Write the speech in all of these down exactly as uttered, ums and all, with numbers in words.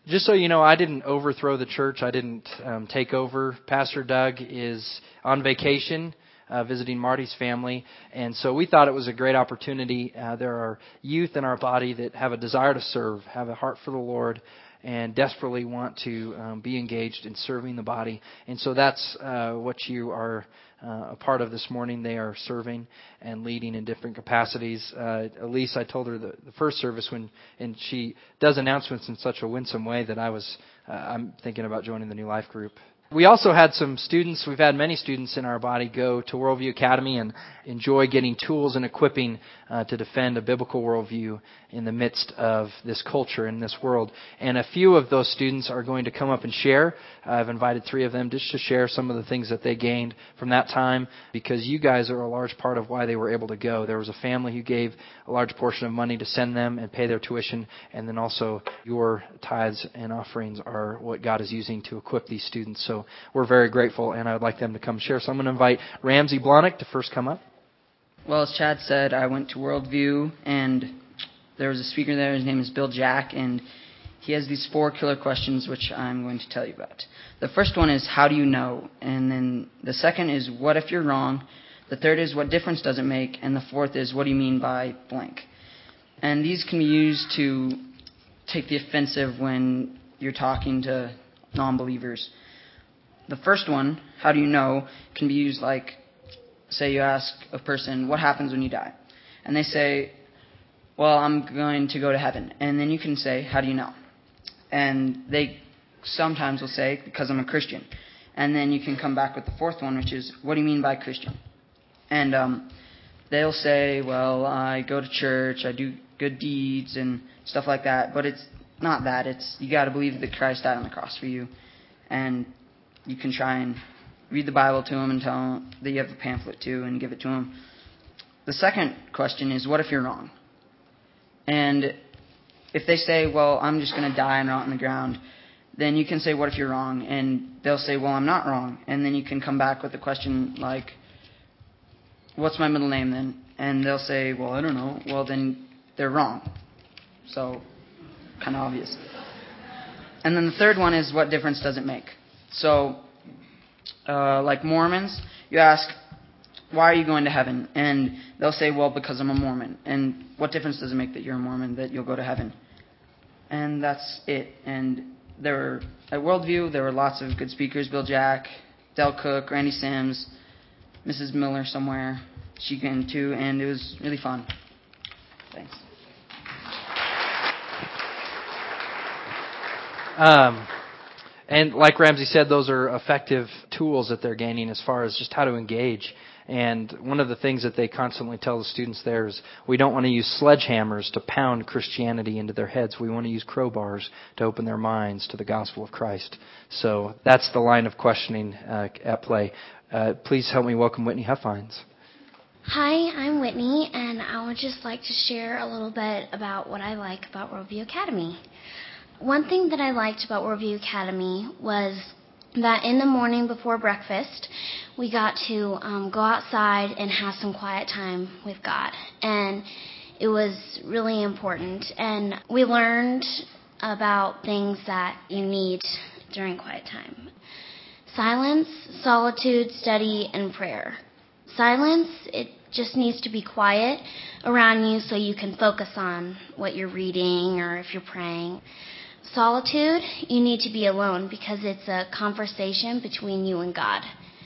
Just so you know, I didn't overthrow the church. I didn't um, take over. Pastor Doug is on vacation, uh, visiting Marty's family. And so we thought it was a great opportunity. Uh, there are youth in our body that have a desire to serve, have a heart for the Lord, and desperately want to um, be engaged in serving the body. And so that's uh, what you are uh, a part of this morning. They are serving and leading in different capacities. Uh, Elise, I told her the, the first service when, and she does announcements in such a winsome way that I was, uh, I'm thinking about joining the New Life group. We also had some students, we've had many students in our body go to Worldview Academy and enjoy getting tools and equipping uh, to defend a biblical worldview in the midst of this culture, in this world. And a few of those students are going to come up and share. I've invited three of them just to share some of the things that they gained from that time, because you guys are a large part of why they were able to go. There was a family who gave a large portion of money to send them and pay their tuition, and then also your tithes and offerings are what God is using to equip these students. So we're very grateful, and I would like them to come share. So I'm going to invite Ramsey Blahnik to first come up. Well, as Chad said, I went to Worldview, and there was a speaker there. His name is Bill Jack, and he has these four killer questions, which I'm going to tell you about. The first one is, how do you know? And then the second is, what if you're wrong? The third is, what difference does it make? And the fourth is, what do you mean by blank? And these can be used to take the offensive when you're talking to non-believers. The first one, how do you know, can be used like, say you ask a person, what happens when you die? And they say, well, I'm going to go to heaven. And then you can say, how do you know? And they sometimes will say, because I'm a Christian. And then you can come back with the fourth one, which is, what do you mean by Christian? And um, they'll say, well, I go to church, I do good deeds and stuff like that. But it's not that. It's you got to believe that Christ died on the cross for you. And you can try and read the Bible to them and tell them that you have a pamphlet too and give it to them. The second question is, what if you're wrong? And if they say, well, I'm just going to die and rot on the ground, then you can say, what if you're wrong? And they'll say, well, I'm not wrong. And then you can come back with a question like, what's my middle name then? And they'll say, well, I don't know. Well, then they're wrong. So, kind of obvious. And then the third one is, what difference does it make? So, uh, like Mormons, you ask, why are you going to heaven? And they'll say, well, because I'm a Mormon. And what difference does it make that you're a Mormon, that you'll go to heaven? And that's it. And there were, at Worldview, there were lots of good speakers, Bill Jack, Del Cook, Randy Sims, Missus Miller somewhere. She came too, and it was really fun. Thanks. Um, and like Ramsey said, those are effective tools that they're gaining as far as just how to engage. And one of the things that they constantly tell the students there is we don't want to use sledgehammers to pound Christianity into their heads. We want to use crowbars to open their minds to the gospel of Christ. So that's the line of questioning uh, at play. Uh, please help me welcome Whitney Huffines. Hi, I'm Whitney, and I would just like to share a little bit about what I like about Worldview Academy. One thing that I liked about Worldview Academy was that in the morning before breakfast, we got to um, go outside and have some quiet time with God. And it was really important. And we learned about things that you need during quiet time. Silence, solitude, study, and prayer. Silence, it just needs to be quiet around you so you can focus on what you're reading or if you're praying. Solitude, you need to be alone because it's a conversation between you and God.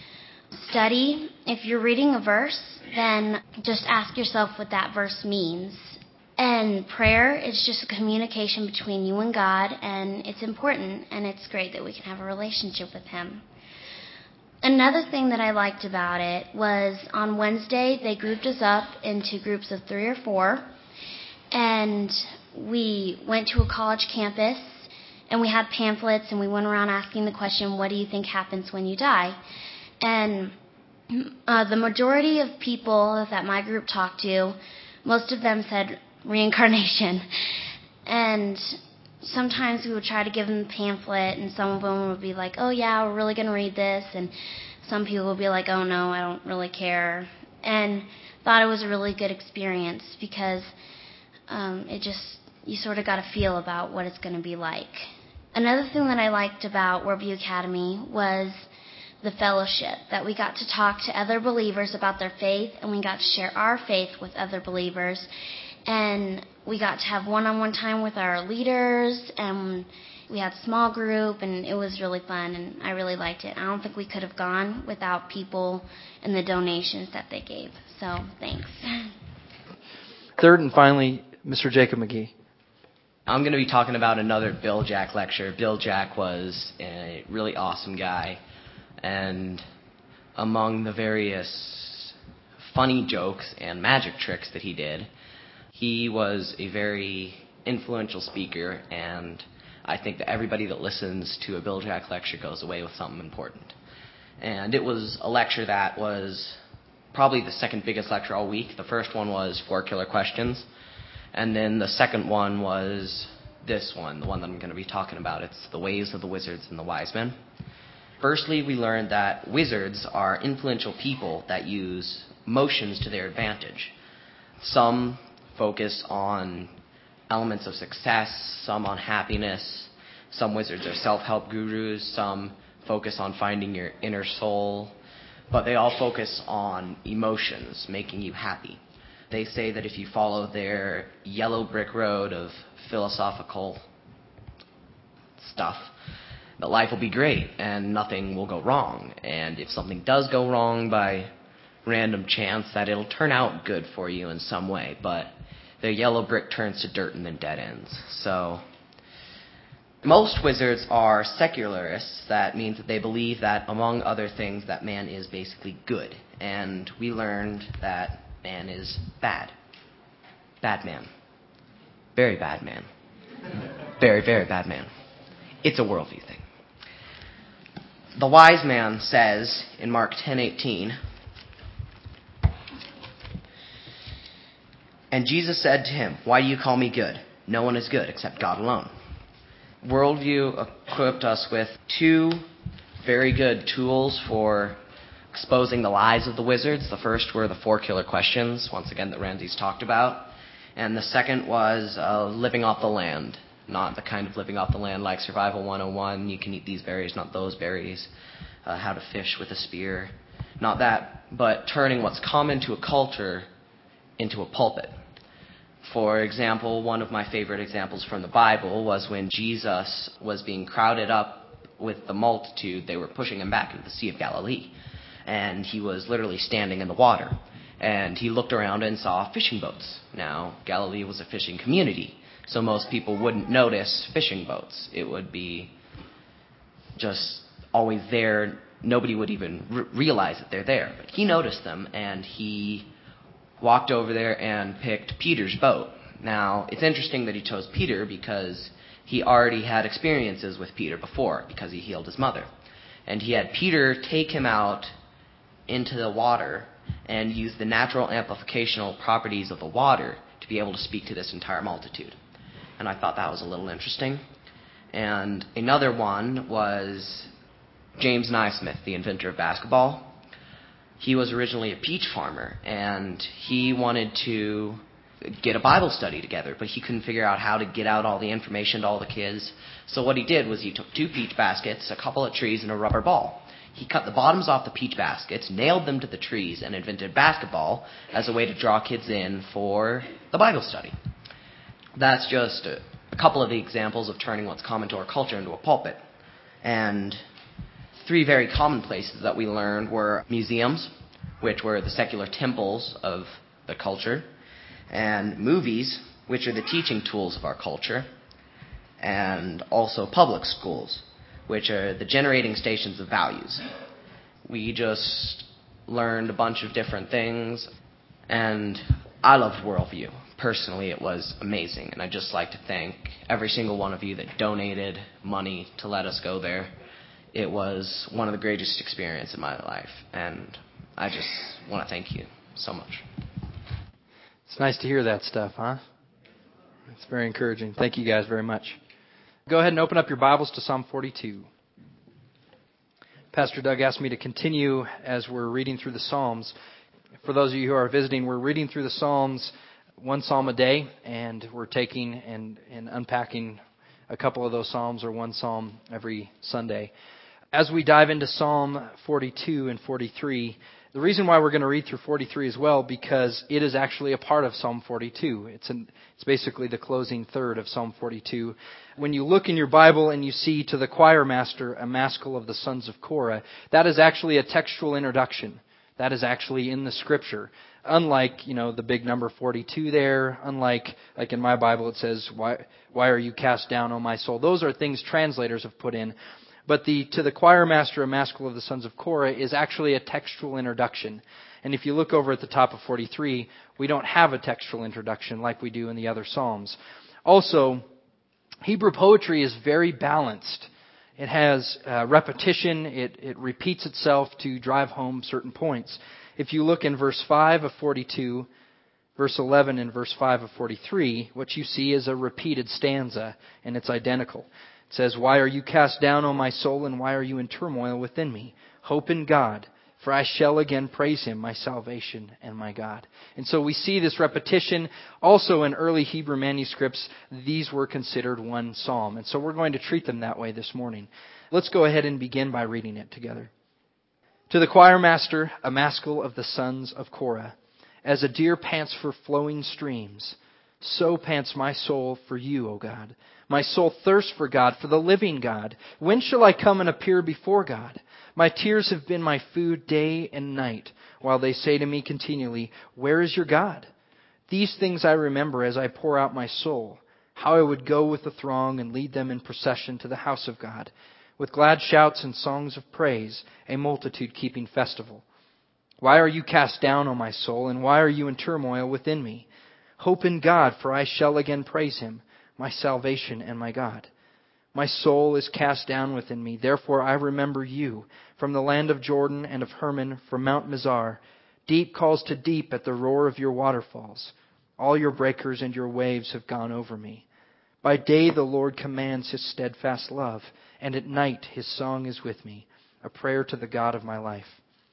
Study, if you're reading a verse, then just ask yourself what that verse means. And prayer is just a communication between you and God, and it's important, and it's great that we can have a relationship with Him. Another thing that I liked about it was on Wednesday, they grouped us up into groups of three or four, and we went to a college campus, and we had pamphlets, and we went around asking the question, what do you think happens when you die? And uh, the majority of people that my group talked to, most of them said reincarnation. And sometimes we would try to give them the pamphlet, and some of them would be like, oh, yeah, we're really going to read this. And some people would be like, oh, no, I don't really care. And thought it was a really good experience because um, it just, you sort of got a feel about what it's going to be like. Another thing that I liked about Worldview Academy was the fellowship, that we got to talk to other believers about their faith, and we got to share our faith with other believers. And we got to have one-on-one time with our leaders, and we had small group, and it was really fun, and I really liked it. I don't think we could have gone without people and the donations that they gave. So, thanks. Third and finally, Mister Jacob McGee. I'm going to be talking about another Bill Jack lecture. Bill Jack was a really awesome guy, and among the various funny jokes and magic tricks that he did, he was a very influential speaker, and I think that everybody that listens to a Bill Jack lecture goes away with something important. And it was a lecture that was probably the second biggest lecture all week. The first one was Four Killer Questions, and then the second one was this one, the one that I'm going to be talking about. It's The Ways of the Wizards and the Wise Men. Firstly, we learned that wizards are influential people that use motions to their advantage. Some focus on elements of success, some on happiness. Some wizards are self-help gurus, some focus on finding your inner soul, but they all focus on emotions, making you happy. They say that if you follow their yellow brick road of philosophical stuff, that life will be great and nothing will go wrong. And if something does go wrong by random chance, that it'll turn out good for you in some way, but their yellow brick turns to dirt and then dead ends. So most wizards are secularists. That means that they believe that, among other things, that man is basically good. And we learned that man is bad. Bad man. Very bad man. Very, very bad man. It's a worldview thing. The wise man says in Mark ten eighteen, "And Jesus said to him, 'Why do you call me good? No one is good except God alone.'" Worldview equipped us with two very good tools for exposing the lies of the wizards. The first were the four killer questions, once again, that Ramses talked about. And the second was uh, living off the land. Not the kind of living off the land like Survival one oh one, you can eat these berries, not those berries. Uh, how to fish with a spear. Not that, but turning what's common to a culture into a pulpit. For example, one of my favorite examples from the Bible was when Jesus was being crowded up with the multitude. They were pushing him back into the Sea of Galilee. And he was literally standing in the water. And he looked around and saw fishing boats. Now, Galilee was a fishing community, so most people wouldn't notice fishing boats. It would be just always there. Nobody would even r- realize that they're there. But he noticed them, and he walked over there and picked Peter's boat. Now, it's interesting that he chose Peter because he already had experiences with Peter before, because he healed his mother. And he had Peter take him out into the water and use the natural amplificational properties of the water to be able to speak to this entire multitude. And I thought that was a little interesting. And another one was James Naismith, the inventor of basketball. He was originally a peach farmer, and he wanted to get a Bible study together, but he couldn't figure out how to get out all the information to all the kids. So what he did was he took two peach baskets, a couple of trees, and a rubber ball. He cut the bottoms off the peach baskets, nailed them to the trees, and invented basketball as a way to draw kids in for the Bible study. That's just a, a couple of the examples of turning what's common to our culture into a pulpit. And three very common places that we learned were museums, which were the secular temples of the culture, and movies, which are the teaching tools of our culture, and also public schools, which are the generating stations of values. We just learned a bunch of different things, and I loved Worldview. Personally, it was amazing, and I'd just like to thank every single one of you that donated money to let us go there. It was one of the greatest experiences in my life, and I just want to thank you so much. It's nice to hear that stuff, huh? It's very encouraging. Thank you guys very much. Go ahead and open up your Bibles to Psalm forty-two. Pastor Doug asked me to continue as we're reading through the Psalms. For those of you who are visiting, we're reading through the Psalms one psalm a day, and we're taking and, and unpacking a couple of those psalms or one psalm every Sunday. As we dive into Psalm forty-two and forty-three, the reason why we're going to read through forty-three as well, because it is actually a part of Psalm forty-two. It's an, it's basically the closing third of Psalm forty-two. When you look in your Bible and you see to the choir master, a maskil of the sons of Korah, that is actually a textual introduction. That is actually in the Scripture. Unlike, you know, the big number forty-two there, unlike, like in my Bible it says, why, why are you cast down, O my soul? Those are things translators have put in. But the to the choir master, a maskil of the sons of Korah, is actually a textual introduction. And if you look over at the top of forty-three, we don't have a textual introduction like we do in the other Psalms. Also, Hebrew poetry is very balanced. It has uh, repetition. It, it repeats itself to drive home certain points. If you look in verse five of forty-two, verse eleven and verse five of forty-three, what you see is a repeated stanza, and it's identical. It says, "Why are you cast down, O my soul, and why are you in turmoil within me? Hope in God, for I shall again praise Him, my salvation and my God." And so we see this repetition. Also in early Hebrew manuscripts, these were considered one psalm. And so we're going to treat them that way this morning. Let's go ahead and begin by reading it together. To the choir master, a maskil of the sons of Korah, as a deer pants for flowing streams, so pants my soul for you, O God. My soul thirsts for God, for the living God. When shall I come and appear before God? My tears have been my food day and night, while they say to me continually, "Where is your God?" These things I remember as I pour out my soul, how I would go with the throng and lead them in procession to the house of God, with glad shouts and songs of praise, a multitude keeping festival. Why are you cast down, O my soul, and why are you in turmoil within me? Hope in God, for I shall again praise Him, my salvation and my God. My soul is cast down within me, therefore I remember you, from the land of Jordan and of Hermon, from Mount Mizar. Deep calls to deep at the roar of your waterfalls. All your breakers and your waves have gone over me. By day the Lord commands His steadfast love, and at night His song is with me, a prayer to the God of my life.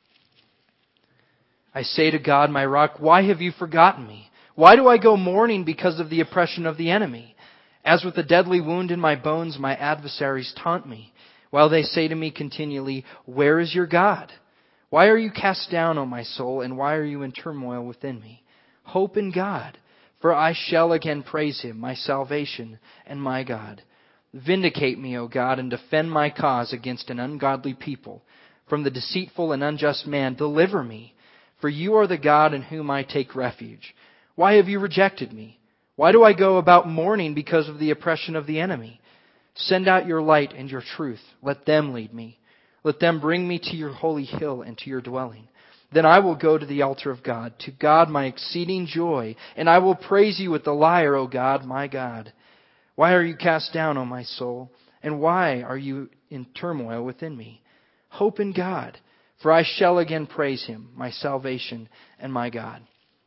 I say to God, my rock, why have you forgotten me? Why do I go mourning because of the oppression of the enemy? As with a deadly wound in my bones, my adversaries taunt me, while they say to me continually, "Where is your God?" Why are you cast down, O my soul, and why are you in turmoil within me? Hope in God, for I shall again praise Him, my salvation and my God. Vindicate me, O God, and defend my cause against an ungodly people. From the deceitful and unjust man, deliver me, for you are the God in whom I take refuge. Why have you rejected me? Why do I go about mourning because of the oppression of the enemy? Send out your light and your truth. Let them lead me. Let them bring me to your holy hill and to your dwelling. Then I will go to the altar of God, to God my exceeding joy, and I will praise you with the lyre, O God, my God. Why are you cast down, O my soul? And why are you in turmoil within me? Hope in God, for I shall again praise Him, my salvation and my God.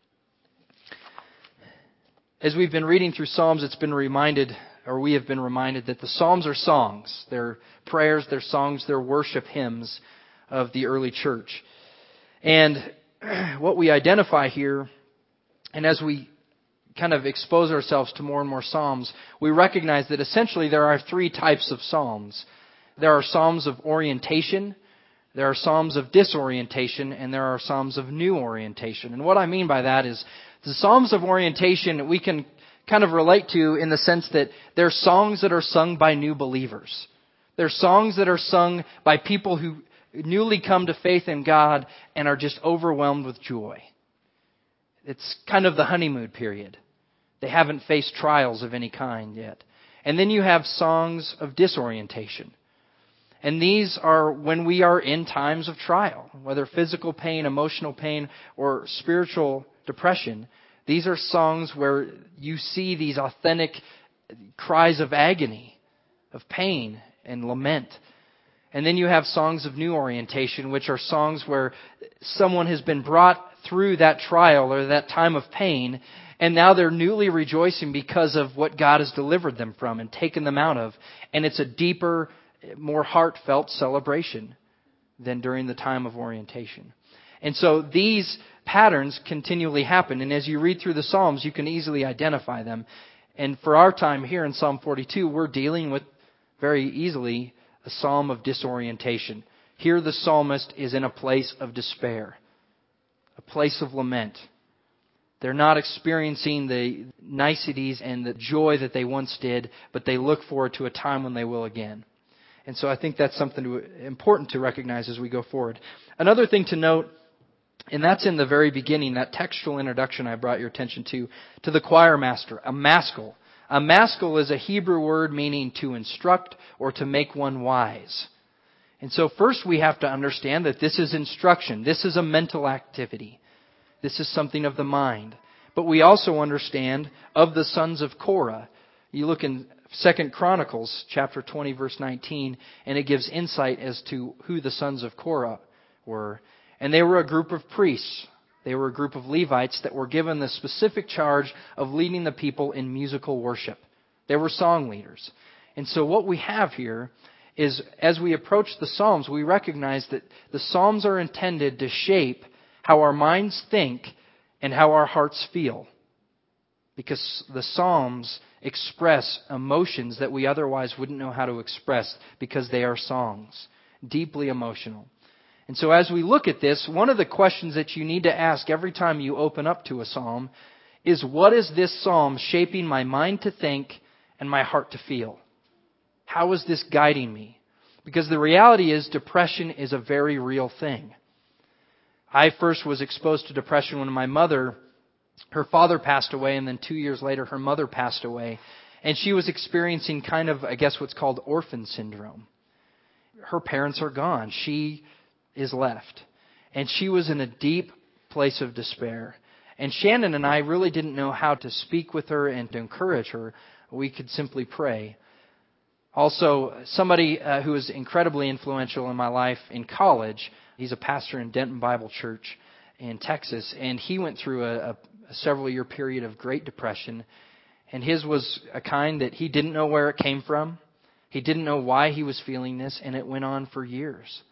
As we've been reading through Psalms, it's been reminded, or we have been reminded, that the Psalms are songs. They're prayers, they're songs, they're worship hymns of the early church. And what we identify here, and as we kind of expose ourselves to more and more Psalms, we recognize that essentially there are three types of Psalms. There are Psalms of orientation, there are Psalms of disorientation, and there are Psalms of new orientation. And what I mean by that is the Psalms of orientation we can kind of relate to in the sense that they're songs that are sung by new believers. They're songs that are sung by people who newly come to faith in God and are just overwhelmed with joy. It's kind of the honeymoon period. They haven't faced trials of any kind yet. And then you have songs of disorientation. And these are when we are in times of trial, whether physical pain, emotional pain, or spiritual depression. These are songs where you see these authentic cries of agony, of pain and lament. And then you have songs of new orientation, which are songs where someone has been brought through that trial or that time of pain, and now they're newly rejoicing because of what God has delivered them from and taken them out of. And it's a deeper, more heartfelt celebration than during the time of orientation. And so these patterns continually happen. And as you read through the Psalms, you can easily identify them. And for our time here in Psalm forty-two, we're dealing with very easily a psalm of disorientation. Here the psalmist is in a place of despair, a place of lament. They're not experiencing the niceties and the joy that they once did, but they look forward to a time when they will again. And so I think that's something to, important to recognize as we go forward. Another thing to note, and that's in the very beginning, that textual introduction I brought your attention to, to the choir master, a maskil. A maskil is a Hebrew word meaning to instruct or to make one wise. And so first we have to understand that this is instruction. This is a mental activity. This is something of the mind. But we also understand of the sons of Korah. You look in Second Chronicles chapter twenty verse nineteen, and it gives insight as to who the sons of Korah were. And they were a group of priests. They were a group of Levites that were given the specific charge of leading the people in musical worship. They were song leaders. And so what we have here is, as we approach the Psalms, we recognize that the Psalms are intended to shape how our minds think and how our hearts feel. Because the Psalms express emotions that we otherwise wouldn't know how to express because they are songs, deeply emotional. And so as we look at this, one of the questions that you need to ask every time you open up to a psalm is, what is this psalm shaping my mind to think and my heart to feel? How is this guiding me? Because the reality is, depression is a very real thing. I first was exposed to depression when my mother, her father passed away, and then two years later her mother passed away. And she was experiencing kind of, I guess, what's called orphan syndrome. Her parents are gone. She is left. And she was in a deep place of despair. And Shannon and I really didn't know how to speak with her and to encourage her. We could simply pray. Also, somebody uh, who was incredibly influential in my life in college, he's a pastor in Denton Bible Church in Texas, and he went through a, a, a several-year period of great depression. And his was a kind that he didn't know where it came from. He didn't know why he was feeling this, and it went on for years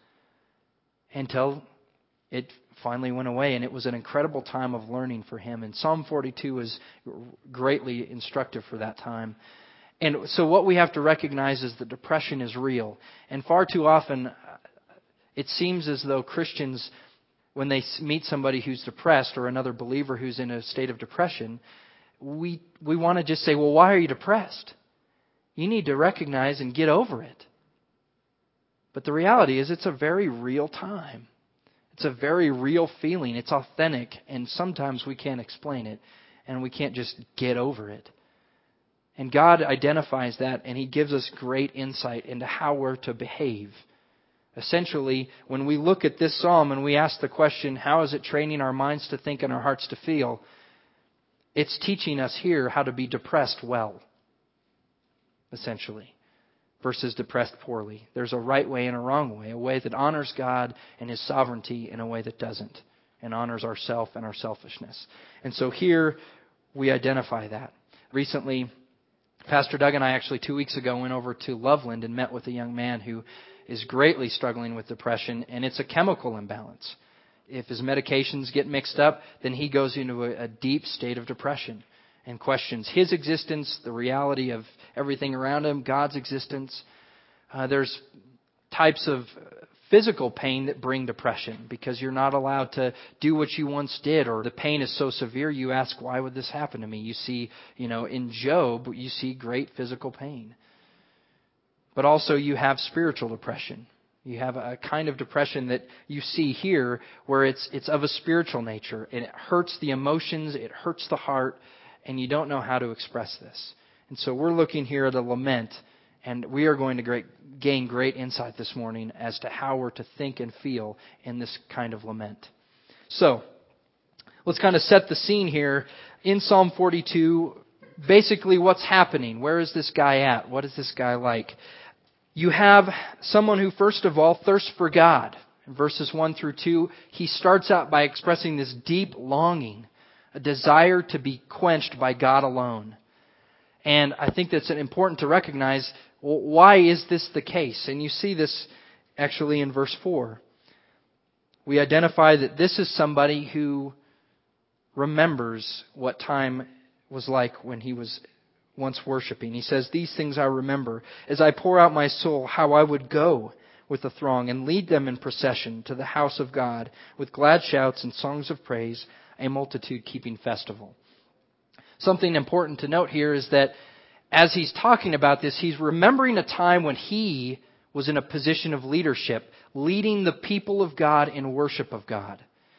until it finally went away. And it was an incredible time of learning for him. And Psalm forty-two is greatly instructive for that time. And so what we have to recognize is that depression is real. And far too often, it seems as though Christians, when they meet somebody who's depressed or another believer who's in a state of depression, we we want to just say, well, why are you depressed? You need to recognize and get over it. But the reality is, it's a very real time. It's a very real feeling. It's authentic. And sometimes we can't explain it. And we can't just get over it. And God identifies that, and He gives us great insight into how we're to behave. Essentially, when we look at this psalm and we ask the question, how is it training our minds to think and our hearts to feel? It's teaching us here how to be depressed well, essentially, versus depressed poorly. There's a right way and a wrong way, a way that honors God and His sovereignty and a way that doesn't, and honors ourself and our selfishness. And so here we identify that. Recently, Pastor Doug and I actually two weeks ago went over to Loveland and met with a young man who is greatly struggling with depression, and it's a chemical imbalance. If his medications get mixed up, then he goes into a, a deep state of depression and questions his existence, the reality of everything around him, God's existence. Uh, there's types of physical pain that bring depression because you're not allowed to do what you once did, or the pain is so severe you ask, why would this happen to me? You see, you know, in Job, you see great physical pain. But also you have spiritual depression. You have a kind of depression that you see here where it's it's of a spiritual nature. And it hurts the emotions, it hurts the heart, and you don't know how to express this. And so we're looking here at a lament, and we are going to great, gain great insight this morning as to how we're to think and feel in this kind of lament. So, let's kind of set the scene here. In Psalm forty-two, basically what's happening? Where is this guy at? What is this guy like? You have someone who, first of all, thirsts for God. In verses one through two, he starts out by expressing this deep longing, a desire to be quenched by God alone. And I think that's important to recognize, well, why is this the case? And you see this actually in verse four. We identify that this is somebody who remembers what time was like when he was once worshiping. He says, "These things I remember, as I pour out my soul, how I would go with the throng and lead them in procession to the house of God with glad shouts and songs of praise, a multitude keeping festival." Something important to note here is that as he's talking about this, he's remembering a time when he was in a position of leadership, leading the people of God in worship of God.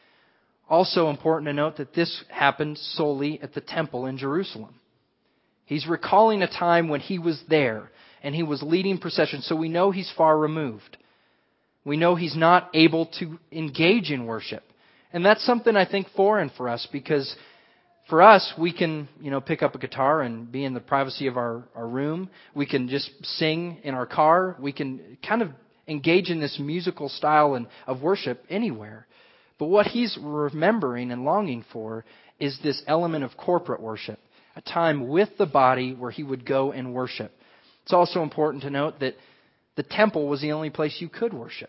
Also important to note that this happened solely at the temple in Jerusalem. He's recalling a time when he was there and he was leading procession, so we know he's far removed. We know he's not able to engage in worship. And that's something I think foreign for us, because for us, we can, you know, pick up a guitar and be in the privacy of our, our room. We can just sing in our car. We can kind of engage in this musical style and of worship anywhere. But what he's remembering and longing for is this element of corporate worship, a time with the body where he would go and worship. It's also important to note that the temple was the only place you could worship.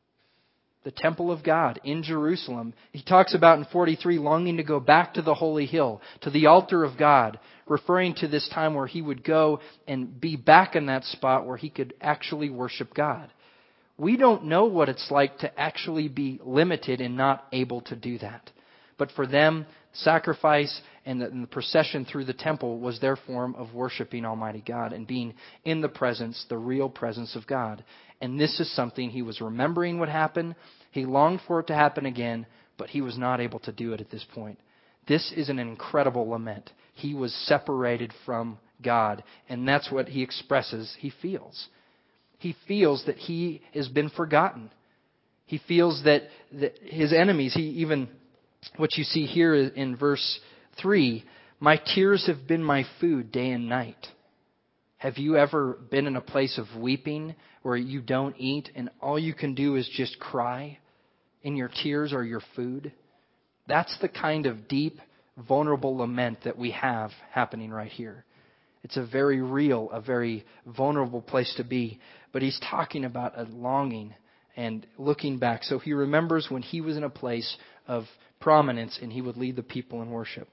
The temple of God in Jerusalem. He talks about in forty-three longing to go back to the holy hill, to the altar of God, referring to this time where he would go and be back in that spot where he could actually worship God. We don't know what it's like to actually be limited and not able to do that. But for them, sacrifice and the, and the procession through the temple was their form of worshiping Almighty God and being in the presence, the real presence of God. And this is something he was remembering would happen. He longed for it to happen again, but he was not able to do it at this point. This is an incredible lament. He was separated from God, and that's what he expresses he feels. He feels that he has been forgotten. He feels that, that his enemies, he even, what you see here in verse three, "My tears have been my food day and night." Have you ever been in a place of weeping where you don't eat and all you can do is just cry and your tears are your food? That's the kind of deep, vulnerable lament that we have happening right here. It's a very real, a very vulnerable place to be. But he's talking about a longing and looking back. So he remembers when he was in a place of prominence and he would lead the people in worship.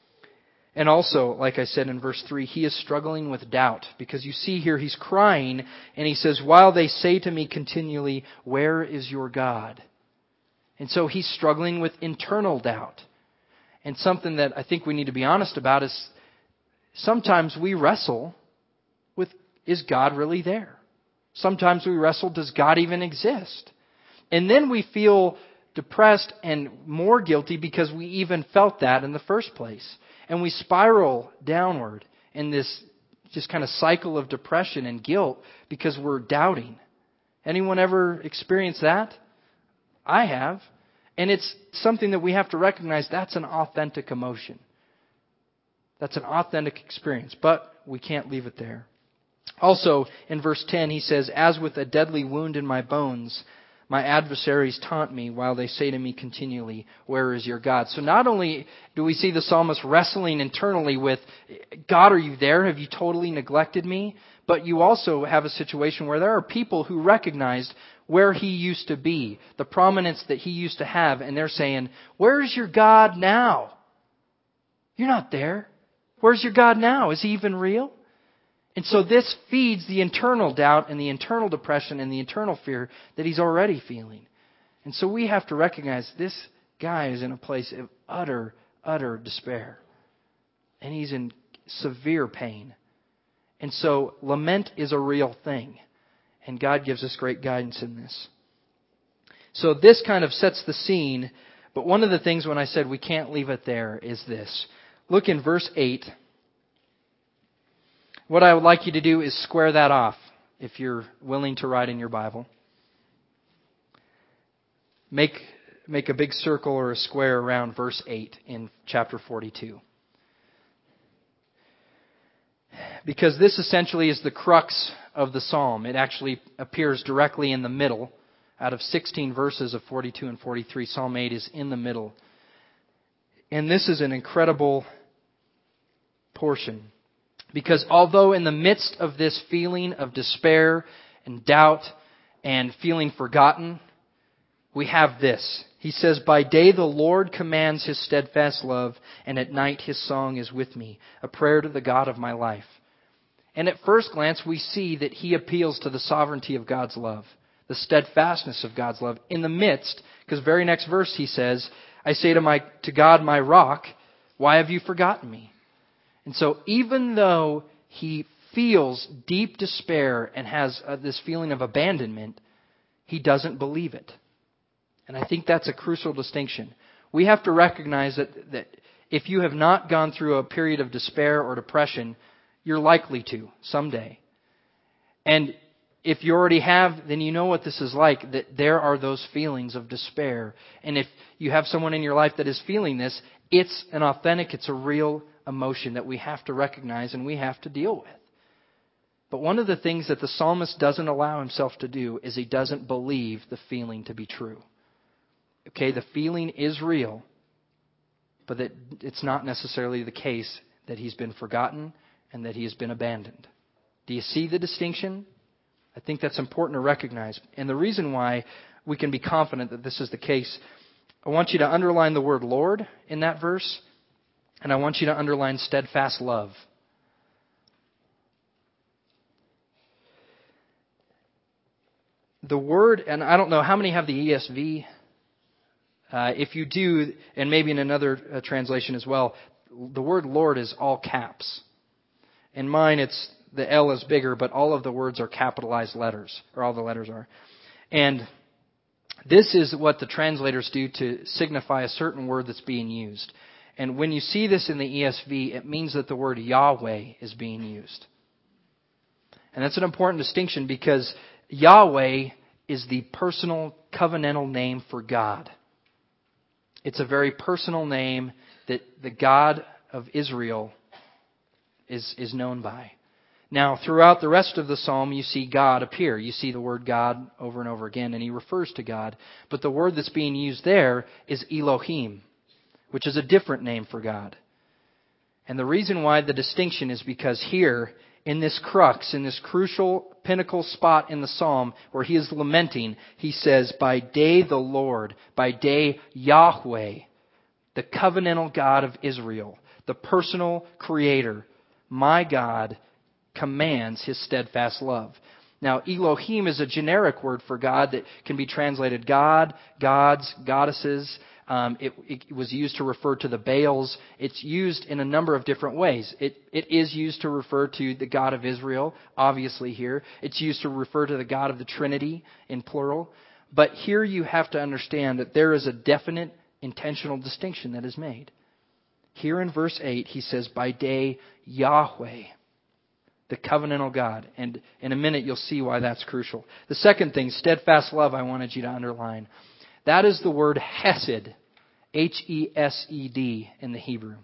And also, like I said in verse three, he is struggling with doubt, because you see here he's crying and he says, "While they say to me continually, 'Where is your God?'" And so he's struggling with internal doubt. And something that I think we need to be honest about is sometimes we wrestle with, is God really there? Sometimes we wrestle, does God even exist? And then we feel depressed and more guilty because we even felt that in the first place. And we spiral downward in this just kind of cycle of depression and guilt because we're doubting. Anyone ever experienced that? I have. And it's something that we have to recognize that's an authentic emotion. That's an authentic experience, but we can't leave it there. Also, in verse ten, he says, "As with a deadly wound in my bones, my adversaries taunt me while they say to me continually, 'Where is your God?'" So not only do we see the psalmist wrestling internally with, "God, are you there? Have you totally neglected me?" But you also have a situation where there are people who recognized where he used to be, the prominence that he used to have, and they're saying, "Where's your God now? You're not there. Where's your God now? Is he even real?" And so this feeds the internal doubt and the internal depression and the internal fear that he's already feeling. And so we have to recognize this guy is in a place of utter, utter despair. And he's in severe pain. And so lament is a real thing. And God gives us great guidance in this. So this kind of sets the scene. But one of the things when I said we can't leave it there is this. Look in verse eight. What I would like you to do is square that off, if you're willing to write in your Bible. Make, make a big circle or a square around verse eight in chapter forty-two. Because this essentially is the crux of the psalm. It actually appears directly in the middle. Out of sixteen verses of forty-two and forty-three, Psalm eight is in the middle. And this is an incredible portion. Because although in the midst of this feeling of despair and doubt and feeling forgotten, we have this. He says, by day the Lord commands His steadfast love, and at night His song is with me, a prayer to the God of my life. And at first glance, we see that he appeals to the sovereignty of God's love, the steadfastness of God's love in the midst, because very next verse he says, I say to my to God, my rock, why have you forgotten me? And so even though he feels deep despair and has uh, this feeling of abandonment, he doesn't believe it. And I think that's a crucial distinction. We have to recognize that, that if you have not gone through a period of despair or depression, you're likely to someday. And if you already have, then you know what this is like, that there are those feelings of despair. And if you have someone in your life that is feeling this, it's an authentic, it's a real emotion that we have to recognize and we have to deal with. But one of the things that the psalmist doesn't allow himself to do is he doesn't believe the feeling to be true. Okay, the feeling is real, but that it's not necessarily the case that he's been forgotten and that he has been abandoned. Do you see the distinction? I think that's important to recognize. And the reason why we can be confident that this is the case, I want you to underline the word Lord in that verse, and I want you to underline steadfast love. The word, and I don't know how many have the E S V. Uh, if you do, and maybe in another uh, translation as well, the word Lord is all caps. In mine, it's the L is bigger, but all of the words are capitalized letters, or all the letters are. And this is what the translators do to signify a certain word that's being used. And when you see this in the E S V, it means that the word Yahweh is being used. And that's an important distinction because Yahweh is the personal covenantal name for God. It's a very personal name that the God of Israel is, is known by. Now, throughout the rest of the psalm, you see God appear. You see the word God over and over again, and he refers to God. But the word that's being used there is Elohim, which is a different name for God. And the reason why the distinction is because here, in this crux, in this crucial pinnacle spot in the psalm where he is lamenting, he says, by day the Lord, by day Yahweh, the covenantal God of Israel, the personal creator, my God, commands his steadfast love. Now, Elohim is a generic word for God that can be translated God, gods, goddesses. Um, it, it was used to refer to the Baals. It's used in a number of different ways. It, it is used to refer to the God of Israel, obviously here. It's used to refer to the God of the Trinity in plural. But here you have to understand that there is a definite intentional distinction that is made. Here in verse eight, he says, by day Yahweh, the covenantal God. And in a minute, you'll see why that's crucial. The second thing, steadfast love, I wanted you to underline. That is the word hesed, H E S E D in the Hebrew.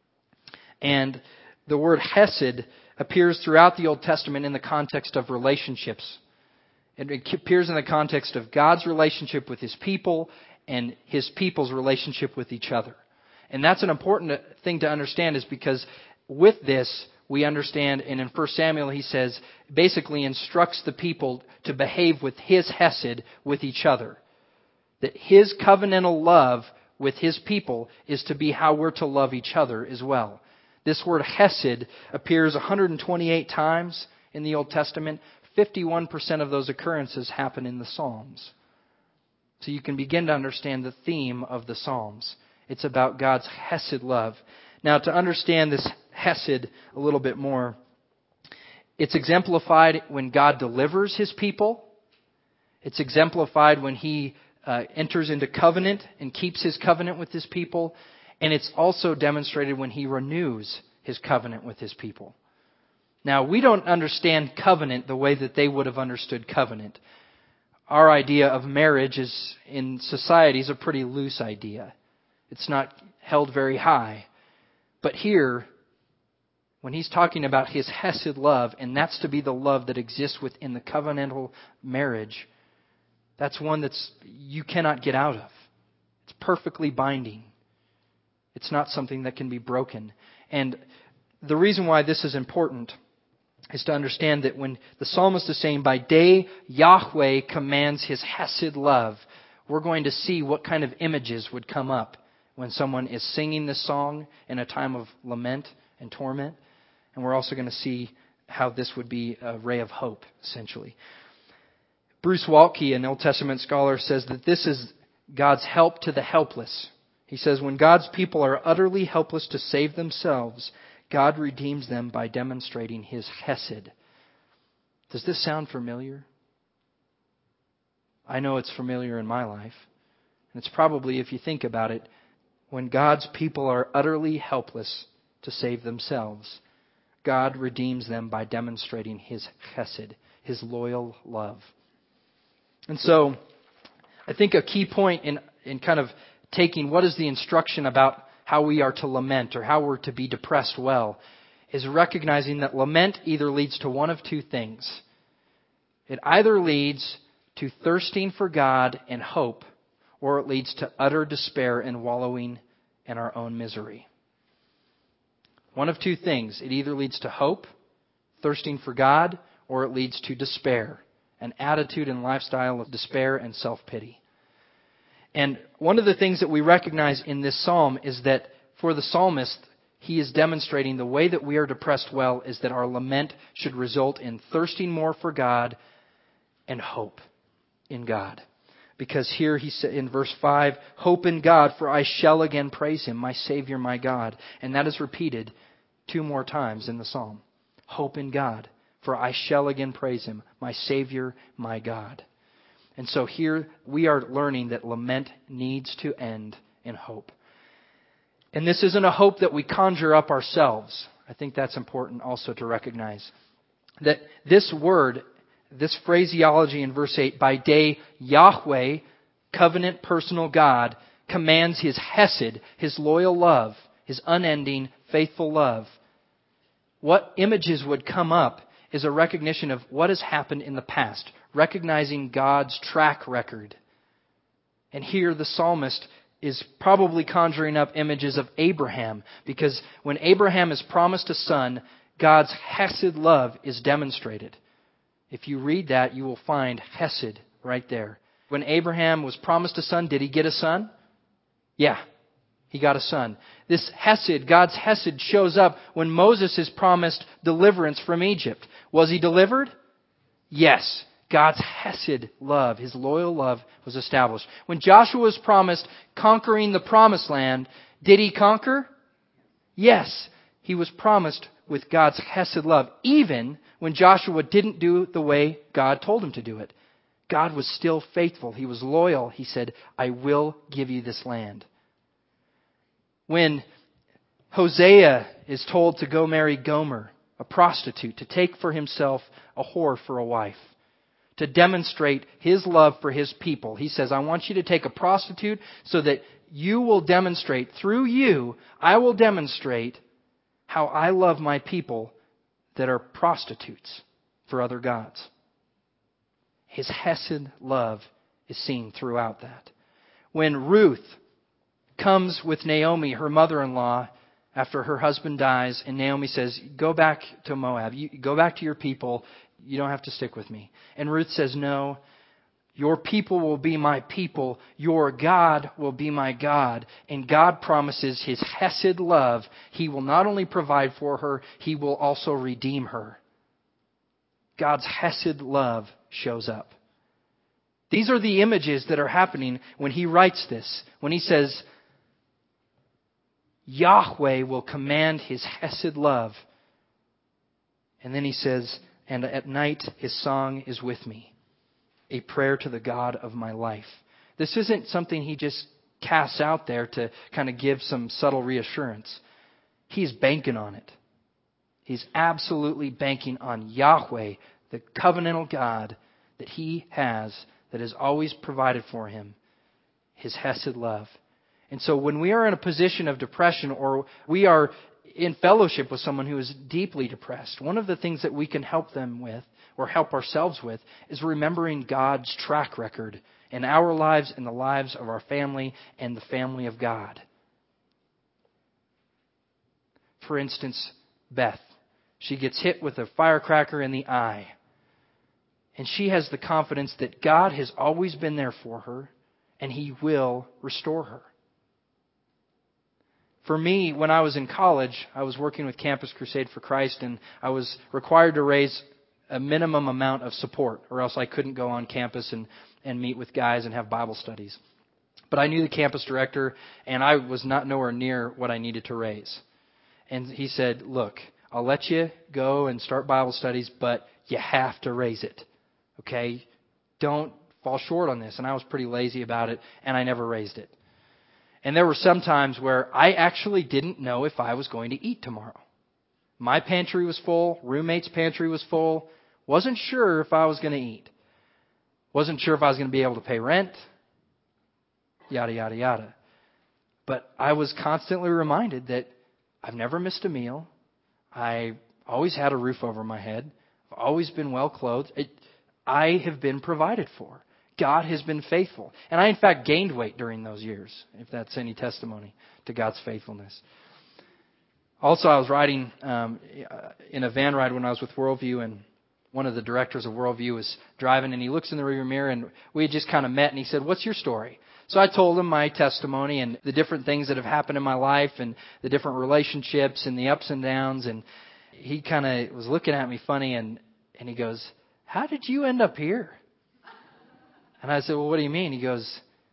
And the word hesed appears throughout the Old Testament in the context of relationships. It appears in the context of God's relationship with His people and His people's relationship with each other. And that's an important thing to understand is because with this, we understand, and in First Samuel he says, basically instructs the people to behave with His hesed with each other. That His covenantal love with His people is to be how we're to love each other as well. This word hesed appears one hundred twenty-eight times in the Old Testament. fifty-one percent of those occurrences happen in the Psalms. So you can begin to understand the theme of the Psalms. It's about God's hesed love. Now, to understand this hesed a little bit more, it's exemplified when God delivers His people. It's exemplified when He Uh, enters into covenant and keeps His covenant with His people. And it's also demonstrated when He renews His covenant with His people. Now, we don't understand covenant the way that they would have understood covenant. Our idea of marriage is, in society, is a pretty loose idea. It's not held very high. But here, when he's talking about His hesed love, and that's to be the love that exists within the covenantal marriage, that's one that's you cannot get out of. It's perfectly binding. It's not something that can be broken. And the reason why this is important is to understand that when the psalmist is saying, by day Yahweh commands His hesed love, we're going to see what kind of images would come up when someone is singing this song in a time of lament and torment. And we're also going to see how this would be a ray of hope, essentially. Bruce Waltke, an Old Testament scholar, says that this is God's help to the helpless. He says, when God's people are utterly helpless to save themselves, God redeems them by demonstrating His Hesed. Does this sound familiar? I know it's familiar in my life. And it's probably, if you think about it, when God's people are utterly helpless to save themselves, God redeems them by demonstrating His Hesed, His loyal love. And so, I think a key point in, in kind of taking what is the instruction about how we are to lament or how we're to be depressed well is recognizing that lament either leads to one of two things. It either leads to thirsting for God and hope, or it leads to utter despair and wallowing in our own misery. One of two things. It either leads to hope, thirsting for God, or it leads to despair, an attitude and lifestyle of despair and self-pity. And one of the things that we recognize in this psalm is that for the psalmist, he is demonstrating the way that we are depressed well is that our lament should result in thirsting more for God and hope in God. Because here he said in verse five, hope in God, for I shall again praise Him, my Savior, my God. And that is repeated two more times in the psalm. Hope in God, for I shall again praise Him, my Savior, my God. And so here we are learning that lament needs to end in hope. And this isn't a hope that we conjure up ourselves. I think that's important also to recognize. That this word, this phraseology in verse eight, by day Yahweh, covenant personal God, commands His Hesed, His loyal love, His unending, faithful love. What images would come up is a recognition of what has happened in the past, recognizing God's track record. And here the psalmist is probably conjuring up images of Abraham, because when Abraham is promised a son, God's Hesed love is demonstrated. If you read that, you will find Hesed right there. When Abraham was promised a son, did he get a son? Yeah, he got a son. This Hesed, God's Hesed, shows up when Moses is promised deliverance from Egypt. Was he delivered? Yes. God's Hesed love, His loyal love, was established. When Joshua was promised conquering the promised land, did he conquer? Yes. He was promised with God's Hesed love, even when Joshua didn't do the way God told him to do it. God was still faithful. He was loyal. He said, I will give you this land. When Hosea is told to go marry Gomer, a prostitute, to take for himself a whore for a wife, to demonstrate his love for his people, he says, I want you to take a prostitute so that you will demonstrate, through you, I will demonstrate how I love my people that are prostitutes for other gods. His Hesed love is seen throughout that. When Ruth comes with Naomi, her mother-in-law, after her husband dies, and Naomi says, go back to Moab. You, go back to your people. You don't have to stick with me. And Ruth says, no, your people will be my people. Your God will be my God. And God promises His Hesed love. He will not only provide for her, He will also redeem her. God's Hesed love shows up. These are the images that are happening when he writes this. When he says, Yahweh will command His Hesed love. And then he says, and at night His song is with me, a prayer to the God of my life. This isn't something he just casts out there to kind of give some subtle reassurance. He's banking on it. He's absolutely banking on Yahweh, the covenantal God that He has, that has always provided for him, His Hesed love. And so when we are in a position of depression, or we are in fellowship with someone who is deeply depressed, one of the things that we can help them with, or help ourselves with, is remembering God's track record in our lives and the lives of our family and the family of God. For instance, Beth. She gets hit with a firecracker in the eye. And she has the confidence that God has always been there for her, and He will restore her. For me, when I was in college, I was working with Campus Crusade for Christ, and I was required to raise a minimum amount of support, or else I couldn't go on campus and, and meet with guys and have Bible studies. But I knew the campus director, and I was not nowhere near what I needed to raise. And he said, look, I'll let you go and start Bible studies, but you have to raise it. Okay? Don't fall short on this. And I was pretty lazy about it, and I never raised it. And there were some times where I actually didn't know if I was going to eat tomorrow. My pantry was full. Roommate's pantry was full. Wasn't sure if I was going to eat. Wasn't sure if I was going to be able to pay rent. Yada, yada, yada. But I was constantly reminded that I've never missed a meal. I always had a roof over my head. I've always been well clothed. It, I have been provided for. God has been faithful. And I, in fact, gained weight during those years, if that's any testimony to God's faithfulness. Also, I was riding um, in a van ride when I was with Worldview, and one of the directors of Worldview was driving, and he looks in the rearview mirror, and we had just kind of met, and he said, "What's your story?" So I told him my testimony and the different things that have happened in my life and the different relationships and the ups and downs, and he kind of was looking at me funny, and, and he goes, "How did you end up here?" And I said, "Well, what do you mean?" He goes,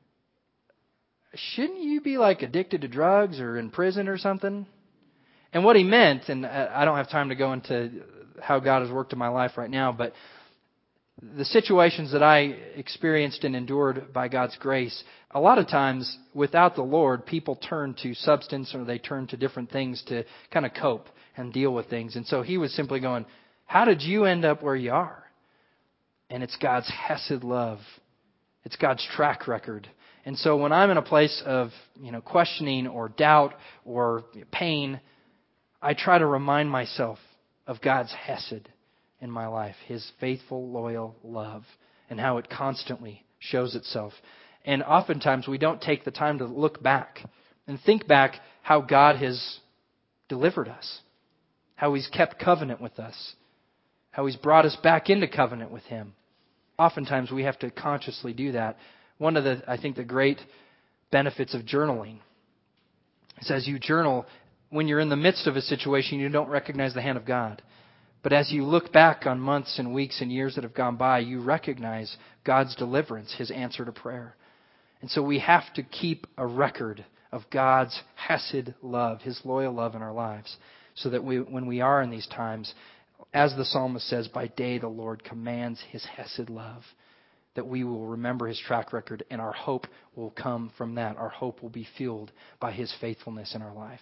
"Shouldn't you be like addicted to drugs or in prison or something?" And what he meant, and I don't have time to go into how God has worked in my life right now, but the situations that I experienced and endured by God's grace, a lot of times without the Lord, people turn to substance or they turn to different things to kind of cope and deal with things. And so he was simply going, "How did you end up where you are?" And it's God's hesed love. It's God's track record. And so when I'm in a place of, you know, questioning or doubt or pain, I try to remind myself of God's hesed in my life, His faithful, loyal love, and how it constantly shows itself. And oftentimes we don't take the time to look back and think back how God has delivered us, how He's kept covenant with us, how He's brought us back into covenant with Him. Oftentimes we have to consciously do that. One of the, I think, the great benefits of journaling is as you journal, when you're in the midst of a situation, you don't recognize the hand of God. But as you look back on months and weeks and years that have gone by, you recognize God's deliverance, His answer to prayer. And so we have to keep a record of God's hesed love, His loyal love in our lives, so that we, when we are in these times, as the psalmist says, by day the Lord commands His hesed love, that we will remember His track record, and our hope will come from that. Our hope will be fueled by His faithfulness in our life.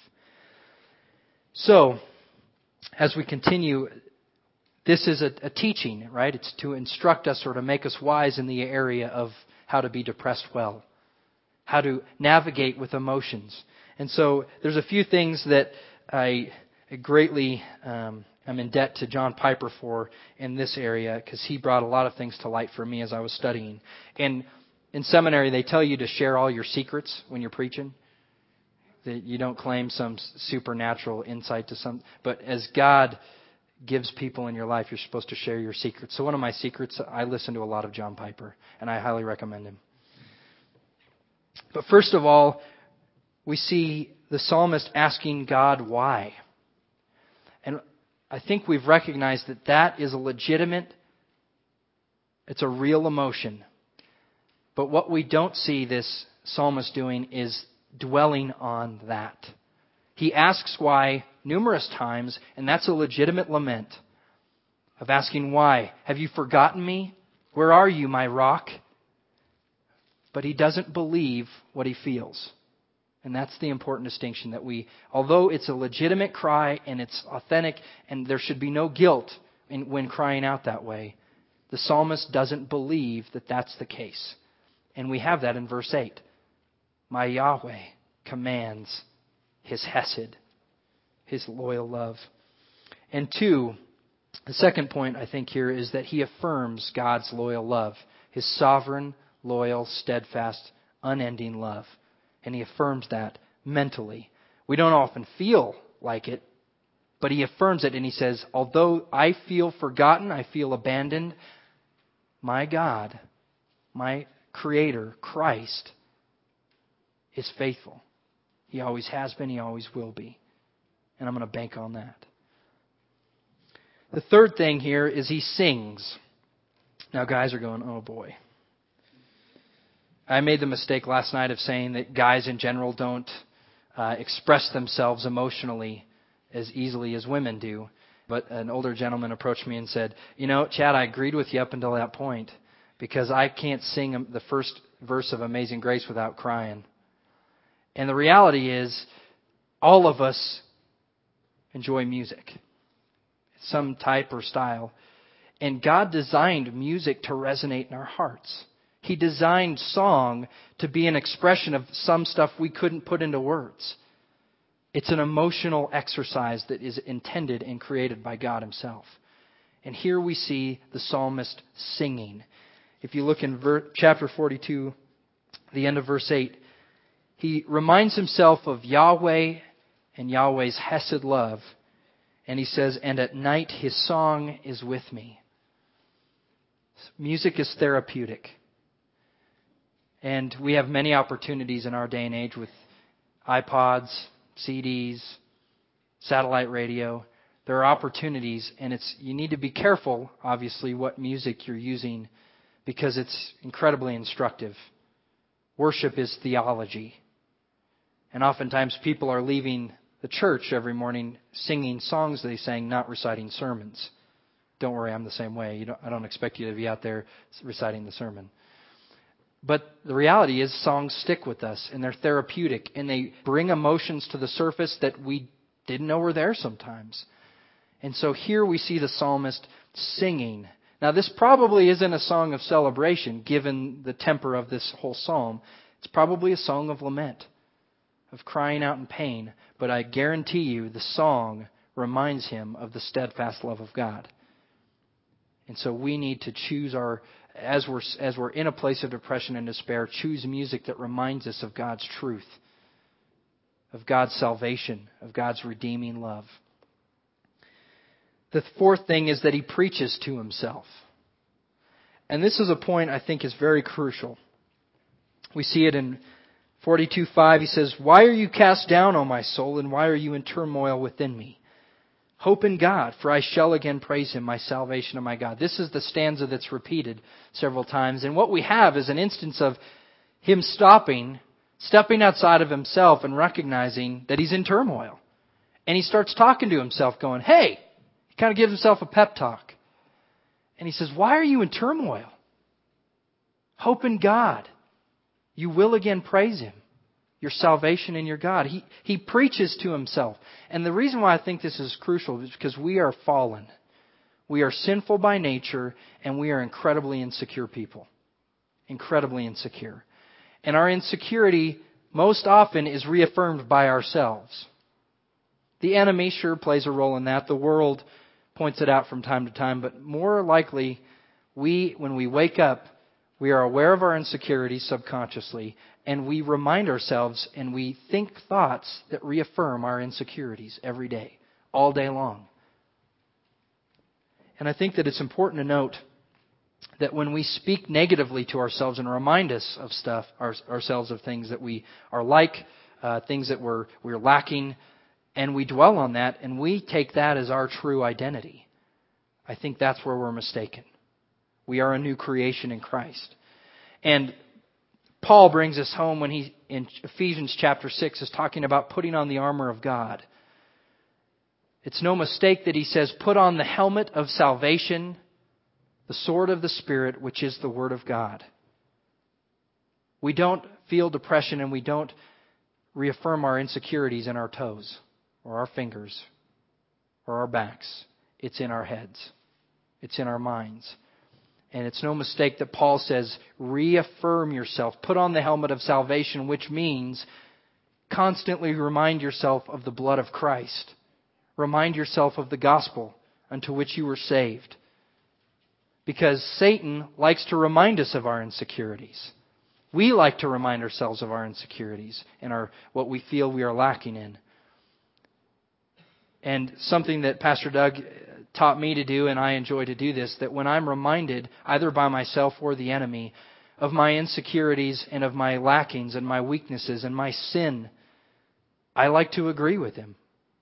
So, as we continue, this is a, a teaching, right? It's to instruct us or to make us wise in the area of how to be depressed well, how to navigate with emotions. And so there's a few things that I greatly um, am in debt to John Piper for in this area, because he brought a lot of things to light for me as I was studying. And in seminary, they tell you to share all your secrets when you're preaching. That you don't claim some supernatural insight to some, but as God gives people in your life, you're supposed to share your secrets. So one of my secrets, I listen to a lot of John Piper, and I highly recommend him. But first of all, we see the psalmist asking God why. And I think we've recognized that that is a legitimate, it's a real emotion. But what we don't see this psalmist doing is dwelling on that. He asks why numerous times, and that's a legitimate lament of asking why. Have you forgotten me? Where are you, my rock? But he doesn't believe what he feels. And that's the important distinction, that we, although it's a legitimate cry and it's authentic and there should be no guilt in, when crying out that way, the psalmist doesn't believe that that's the case. And we have that in verse eight. My Yahweh commands His hesed, His loyal love. And two, the second point I think here is that he affirms God's loyal love, His sovereign, loyal, steadfast, unending love. And he affirms that mentally. We don't often feel like it, but he affirms it and he says, although I feel forgotten, I feel abandoned, my God, my Creator, Christ, is faithful. He always has been. He always will be. And I'm going to bank on that. The third thing here is He sings. Now guys are going, oh boy. I made the mistake last night of saying that guys in general don't uh, express themselves emotionally as easily as women do. But an older gentleman approached me and said, you know, Chad, I agreed with you up until that point because I can't sing the first verse of Amazing Grace without crying. And the reality is, all of us enjoy music, some type or style. And God designed music to resonate in our hearts. He designed song to be an expression of some stuff we couldn't put into words. It's an emotional exercise that is intended and created by God Himself. And here we see the psalmist singing. If you look in ver- chapter forty-two, the end of verse eight, he reminds himself of Yahweh and Yahweh's hesed love. And he says, and at night His song is with me. Music is therapeutic. And we have many opportunities in our day and age with iPods, C Ds, satellite radio. There are opportunities, and it's you need to be careful, obviously, what music you're using because it's incredibly instructive. Worship is theology. And oftentimes people are leaving the church every morning singing songs they sang, not reciting sermons. Don't worry, I'm the same way. You don't, I don't expect you to be out there reciting the sermon. But the reality is songs stick with us, and they're therapeutic, and they bring emotions to the surface that we didn't know were there sometimes. And so here we see the psalmist singing. Now this probably isn't a song of celebration, given the temper of this whole psalm. It's probably a song of lament, of crying out in pain. But I guarantee you the song reminds him of the steadfast love of God. And so we need to choose our, as we're, as we're in a place of depression and despair, choose music that reminds us of God's truth, of God's salvation, of God's redeeming love. The fourth thing is that he preaches to himself. And this is a point I think is very crucial. We see it in forty-two five. He says, why are you cast down, O my soul, and why are you in turmoil within me? Hope in God, for I shall again praise Him, my salvation and my God. This is the stanza that's repeated several times. And what we have is an instance of him stopping, stepping outside of himself and recognizing that he's in turmoil. And he starts talking to himself going, hey, he kind of gives himself a pep talk. And he says, why are you in turmoil? Hope in God. You will again praise Him, your salvation and your God. He, he preaches to himself. And the reason why I think this is crucial is because we are fallen. We are sinful by nature, and we are incredibly insecure people. Incredibly insecure. And our insecurity most often is reaffirmed by ourselves. The enemy sure plays a role in that. The world points it out from time to time. But more likely, we, when we wake up, we are aware of our insecurities subconsciously, and we remind ourselves and we think thoughts that reaffirm our insecurities every day, all day long. And I think that it's important to note that when we speak negatively to ourselves and remind us of stuff, our, ourselves of things that we are like, uh, things that we're, we're lacking, and we dwell on that, and we take that as our true identity, I think that's where we're mistaken. We are a new creation in Christ. And Paul brings us home when he, in Ephesians chapter six, is talking about putting on the armor of God. It's no mistake that he says, put on the helmet of salvation, the sword of the Spirit, which is the Word of God. We don't feel depression and we don't reaffirm our insecurities in our toes or our fingers or our backs. It's in our heads. It's in our minds. And it's no mistake that Paul says, reaffirm yourself. Put on the helmet of salvation, which means constantly remind yourself of the blood of Christ. Remind yourself of the gospel unto which you were saved. Because Satan likes to remind us of our insecurities. We like to remind ourselves of our insecurities and our what we feel we are lacking in. And something that Pastor Doug taught me to do, and I enjoy to do this, that when I'm reminded, either by myself or the enemy, of my insecurities and of my lackings and my weaknesses and my sin, I like to agree with Him.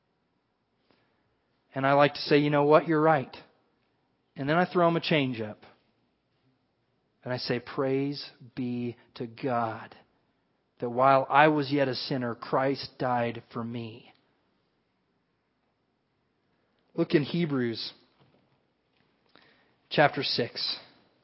And I like to say, you know what, you're right. And then I throw Him a change up. And I say, praise be to God that while I was yet a sinner, Christ died for me. Look in Hebrews chapter six.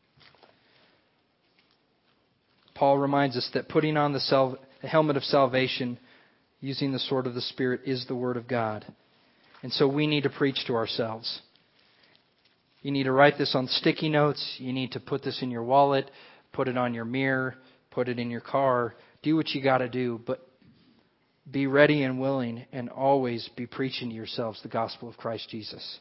Paul reminds us that putting on the, sal- the helmet of salvation, using the sword of the Spirit, is the Word of God. And so we need to preach to ourselves. You need to write this on sticky notes. You need to put this in your wallet, put it on your mirror, put it in your car. Do what you got to do, but be ready and willing and always be preaching to yourselves the gospel of Christ Jesus.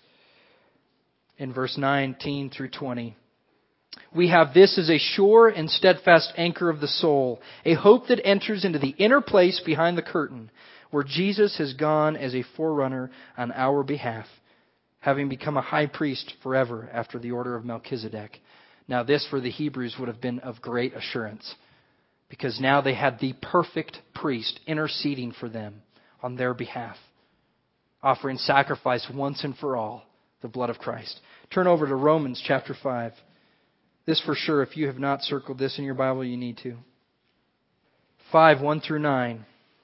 In verse nineteen through twenty, we have this as a sure and steadfast anchor of the soul, a hope that enters into the inner place behind the curtain, where Jesus has gone as a forerunner on our behalf, having become a high priest forever after the order of Melchizedek. Now this for the Hebrews would have been of great assurance, because now they had the perfect priest interceding for them on their behalf, offering sacrifice once and for all, the blood of Christ. Turn over to Romans chapter five. This for sure, if you have not circled this in your Bible, you need to. five, one through nine.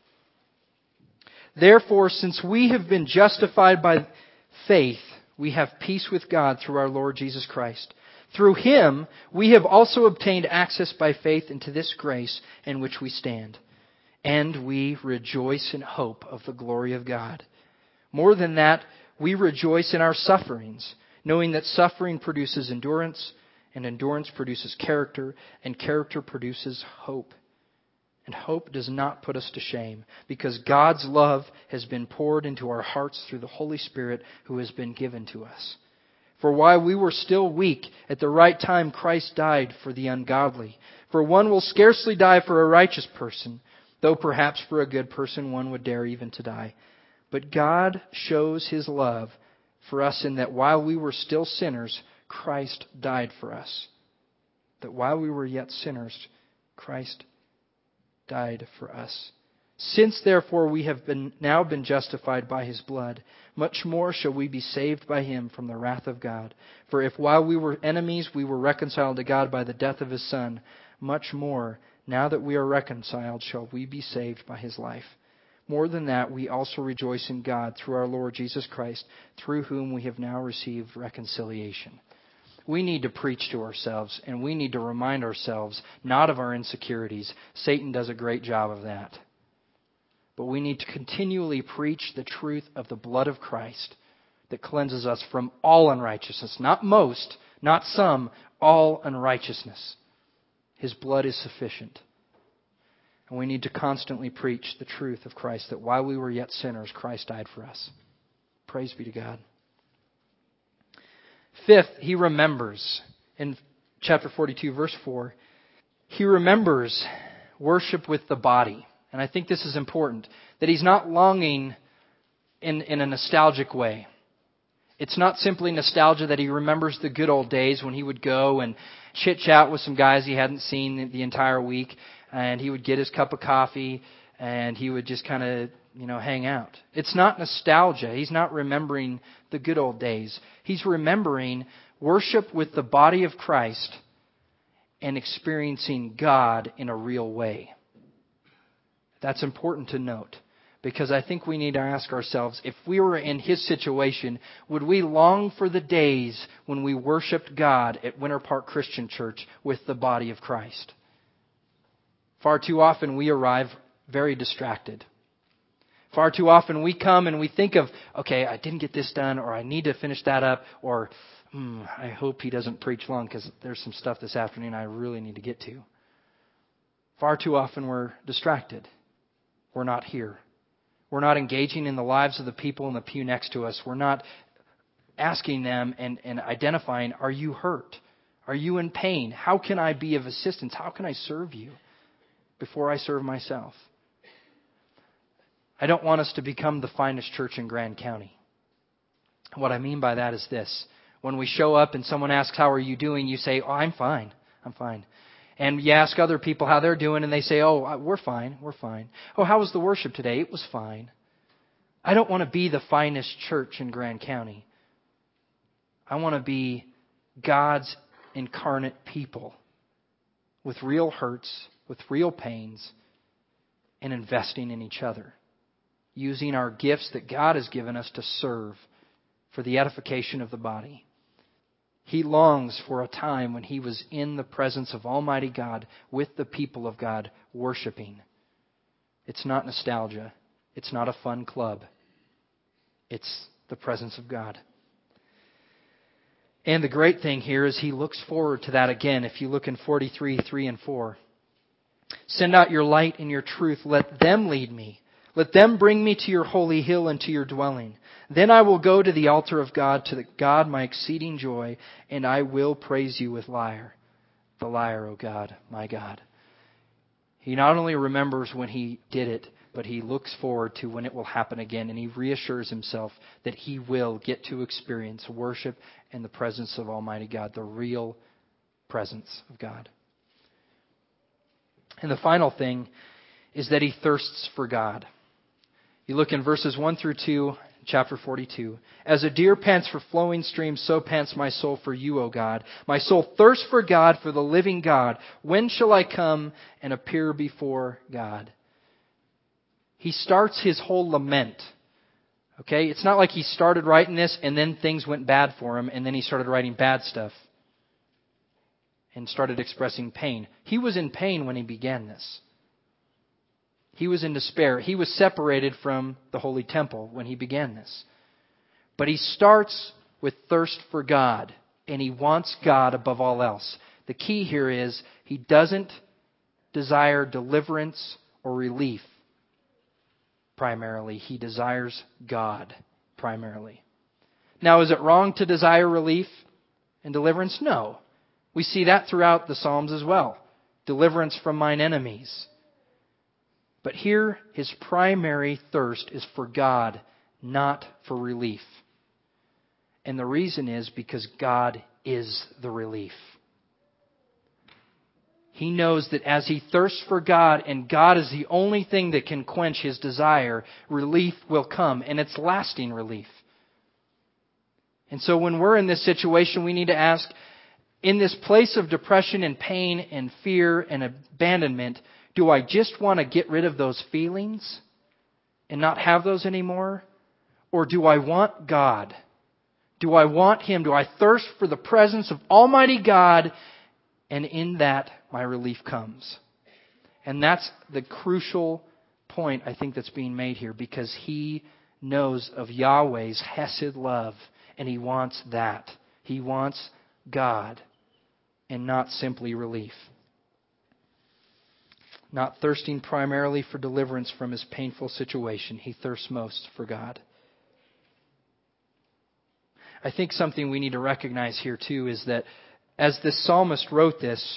Therefore, since we have been justified by faith, we have peace with God through our Lord Jesus Christ. Through Him, we have also obtained access by faith into this grace in which we stand. And we rejoice in hope of the glory of God. More than that, we rejoice in our sufferings, knowing that suffering produces endurance, and endurance produces character, and character produces hope. And hope does not put us to shame, because God's love has been poured into our hearts through the Holy Spirit who has been given to us. For while we were still weak, at the right time Christ died for the ungodly. For one will scarcely die for a righteous person, though perhaps for a good person one would dare even to die. But God shows His love for us in that while we were still sinners, Christ died for us. That while we were yet sinners, Christ died for us. Since therefore we have been now been justified by His blood, much more shall we be saved by Him from the wrath of God. For if while we were enemies we were reconciled to God by the death of His Son, much more, now that we are reconciled, shall we be saved by His life. More than that, we also rejoice in God through our Lord Jesus Christ, through whom we have now received reconciliation. We need to preach to ourselves, and we need to remind ourselves not of our insecurities. Satan does a great job of that. But we need to continually preach the truth of the blood of Christ that cleanses us from all unrighteousness. Not most, not some, all unrighteousness. His blood is sufficient. And we need to constantly preach the truth of Christ, that while we were yet sinners, Christ died for us. Praise be to God. Fifth, He remembers. In chapter forty-two, verse four, He remembers worship with the body. And I think this is important, that He's not longing in, in a nostalgic way. It's not simply nostalgia that He remembers the good old days when He would go and chit-chat with some guys He hadn't seen the entire week, and He would get his cup of coffee, and He would just kind of, you know, hang out. It's not nostalgia. He's not remembering the good old days. He's remembering worship with the body of Christ and experiencing God in a real way. That's important to note, because I think we need to ask ourselves, if we were in His situation, would we long for the days when we worshiped God at Winter Park Christian Church with the body of Christ? Far too often we arrive very distracted. Far too often we come and we think of, okay, I didn't get this done, or I need to finish that up, or hmm, I hope he doesn't preach long because there's some stuff this afternoon I really need to get to. Far too often we're distracted. We're not here. We're not engaging in the lives of the people in the pew next to us. We're not asking them and, and identifying, are you hurt? Are you in pain? How can I be of assistance? How can I serve you before I serve myself? I don't want us to become the finest church in Grand County. What I mean by that is this. When we show up and someone asks, how are you doing? You say, oh, I'm fine. I'm fine. And you ask other people how they're doing, and they say, oh, we're fine, we're fine. Oh, how was the worship today? It was fine. I don't want to be the finest church in Grand County. I want to be God's incarnate people with real hurts, with real pains, and investing in each other. Using our gifts that God has given us to serve for the edification of the body. He longs for a time when he was in the presence of Almighty God with the people of God worshiping. It's not nostalgia. It's not a fun club. It's the presence of God. And the great thing here is he looks forward to that again. If you look in forty-three, three and four. Send out your light and your truth. Let them lead me. Let them bring me to your holy hill and to your dwelling. Then I will go to the altar of God, to the God my exceeding joy, and I will praise you with lyre. The lyre, O God, my God. He not only remembers when he did it, but he looks forward to when it will happen again, and he reassures himself that he will get to experience worship and the presence of Almighty God, the real presence of God. And the final thing is that he thirsts for God. You look in verses one through two, chapter forty-two. As a deer pants for flowing streams, so pants my soul for you, O God. My soul thirsts for God, for the living God. When shall I come and appear before God? He starts his whole lament. Okay? It's not like he started writing this and then things went bad for him and then he started writing bad stuff and started expressing pain. He was in pain when he began this. He was in despair. He was separated from the holy temple when he began this. But he starts with thirst for God, and he wants God above all else. The key here is he doesn't desire deliverance or relief primarily. He desires God primarily. Now, is it wrong to desire relief and deliverance? No. We see that throughout the Psalms as well. Deliverance from mine enemies. But here, his primary thirst is for God, not for relief. And the reason is because God is the relief. He knows that as he thirsts for God, and God is the only thing that can quench his desire, relief will come, and it's lasting relief. And so when we're in this situation, we need to ask, in this place of depression and pain and fear and abandonment, do I just want to get rid of those feelings and not have those anymore? Or do I want God? Do I want Him? Do I thirst for the presence of Almighty God? And in that, my relief comes. And that's the crucial point, I think, that's being made here, because he knows of Yahweh's Hesed love, and he wants that. He wants God, and not simply relief. Not thirsting primarily for deliverance from his painful situation. He thirsts most for God. I think something we need to recognize here too is that as this psalmist wrote this,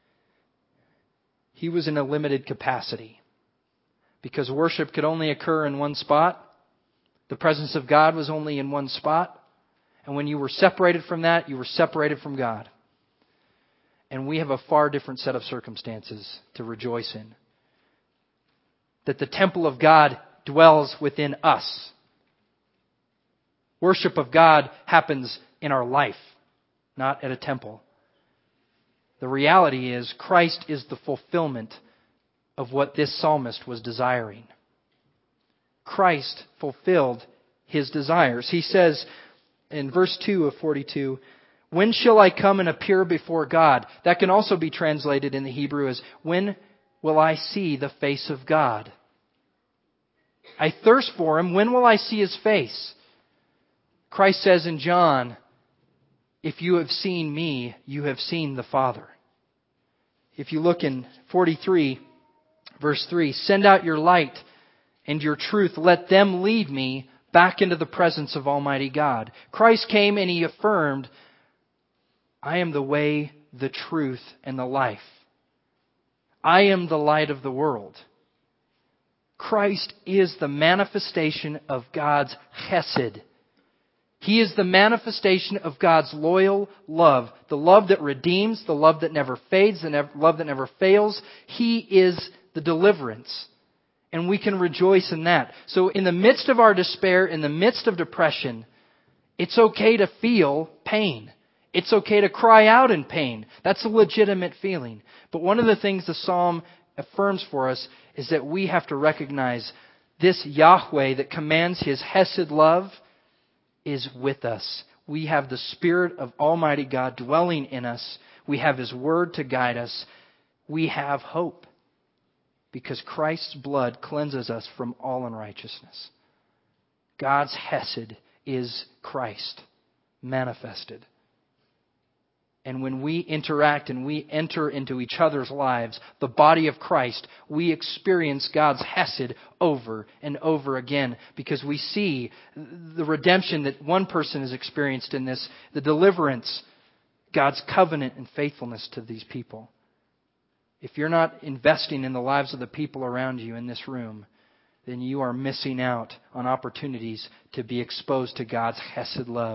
he was in a limited capacity. Because worship could only occur in one spot. The presence of God was only in one spot. And when you were separated from that, you were separated from God. And we have a far different set of circumstances to rejoice in. That the temple of God dwells within us. Worship of God happens in our life, not at a temple. The reality is Christ is the fulfillment of what this psalmist was desiring. Christ fulfilled his desires. He says in verse two of forty-two, when shall I come and appear before God? That can also be translated in the Hebrew as, when will I see the face of God? I thirst for Him. When will I see His face? Christ says in John, if you have seen me, you have seen the Father. If you look in forty-three, verse three, send out your light and your truth. Let them lead me back into the presence of Almighty God. Christ came and He affirmed, I am the way, the truth, and the life. I am the light of the world. Christ is the manifestation of God's Chesed He is the manifestation of God's loyal love. The love that redeems, the love that never fades, the nev- love that never fails. He is the deliverance. And we can rejoice in that. So in the midst of our despair, in the midst of depression, it's okay to feel pain. It's okay to cry out in pain. That's a legitimate feeling. But one of the things the Psalm affirms for us is that we have to recognize this Yahweh that commands His Hesed love is with us. We have the Spirit of Almighty God dwelling in us. We have His Word to guide us. We have hope because Christ's blood cleanses us from all unrighteousness. God's Hesed is Christ manifested. And when we interact and we enter into each other's lives, the body of Christ, we experience God's Hesed over and over again because we see the redemption that one person has experienced in this, the deliverance, God's covenant and faithfulness to these people. If you're not investing in the lives of the people around you in this room, then you are missing out on opportunities to be exposed to God's Hesed love.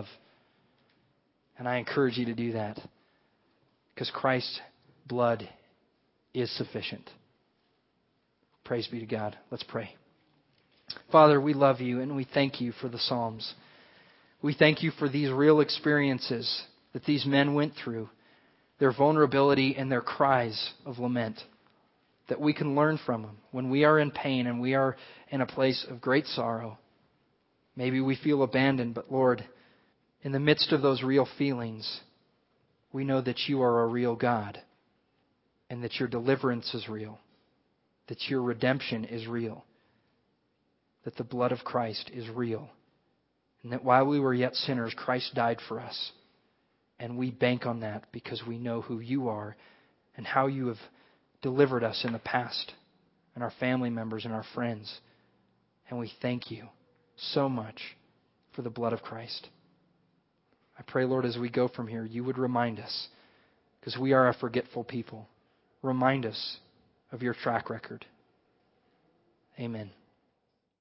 And I encourage you to do that. Because Christ's blood is sufficient. Praise be to God. Let's pray. Father, we love You and we thank You for the Psalms. We thank You for these real experiences that these men went through, their vulnerability and their cries of lament, that we can learn from them when we are in pain and we are in a place of great sorrow. Maybe we feel abandoned, but Lord, in the midst of those real feelings, we know that You are a real God and that Your deliverance is real, that Your redemption is real, that the blood of Christ is real, and that while we were yet sinners, Christ died for us. And we bank on that because we know who You are and how You have delivered us in the past and our family members and our friends. And we thank You so much for the blood of Christ. I pray, Lord, as we go from here, You would remind us, because we are a forgetful people. Remind us of Your track record. Amen.